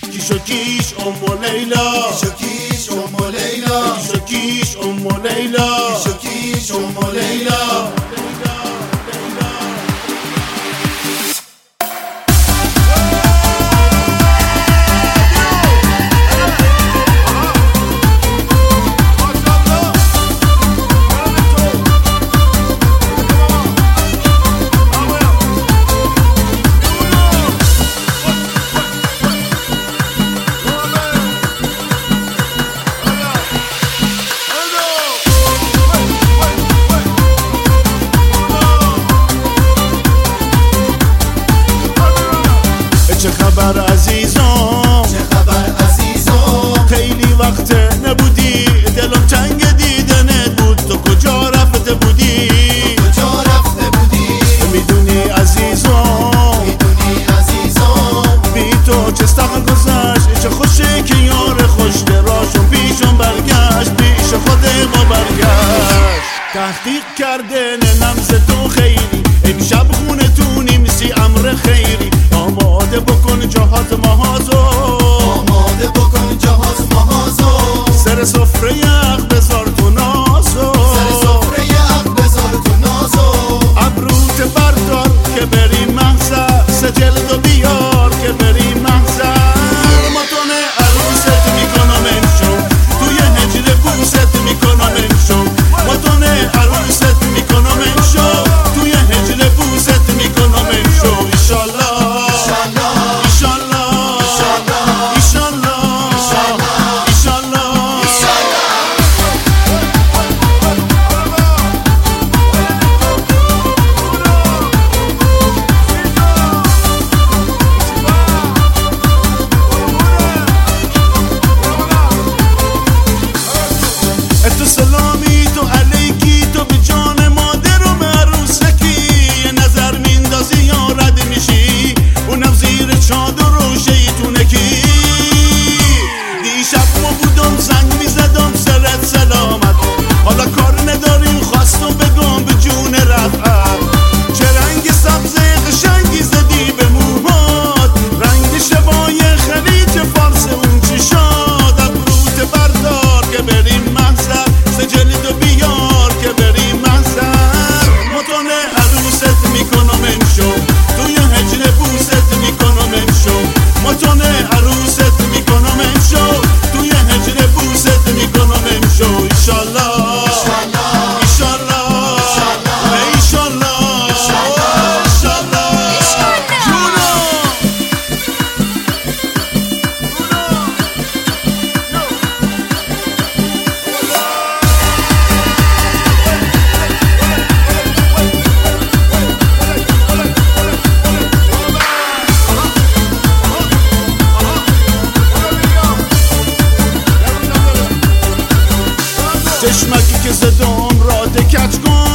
کیشو کیش ام لیلا، کیشو کیش ام لیلا، کیشو کیش ام لیلا، کیشو کیش ام لیلا. چه خبر عزیزم، چه خبر عزیزم، خیلی وقت نبودی، دلم تنگ دیدنت بود. تو کجا رفته بودی؟ کجا رفته بودی؟ میدونی عزیزم، میدونی عزیزم، بی تو چه استقل گذشت. چه خوشه که یار خوش دراشون پیشم برگشت، پیش خود ما برگشت. تحقیق کرده نمز تو خیلی، امشب خونه تونی میسی امر خیری. آماده بکن جهاز مهازو، آماده بکن جهاز مهازو، سر سفره یخ بذار تو نازو، سر سفره عقل بذار تو نازو. ابروت بردار که بریم محضر، سجلدو بیار که بریم محضر. ماتون عروست میکنم امشو، توی هجر بوست میکنم امشو. ماتون عروست میکنم امشو، توی هجر بوست میکنم امشو. ایشالله تو سلامی تو علیکی، تو به جان مادر و عروسکی. یه نظر میندازی یا رد میشی، اونم زیر چادر و شیطونکی. دیشب ما بودم زنگ میزدم سرت سلامت، حالا کار نداریم خواستم بگم به جون رفعت. چه رنگ سبز قشنگی زدی به موهات، رنگ شبای خلیج فارس اون چشات. ابروت بردار که بریم محضر، سجلدو بیار که بریم محضر. متون عروست میکنم امشو، توی هجر بوست میکنم امشو. متون عروست میکنم امشو، توی هجر بوست میکنم امشو. ایشالله چشمکی که زدم را دکت کن،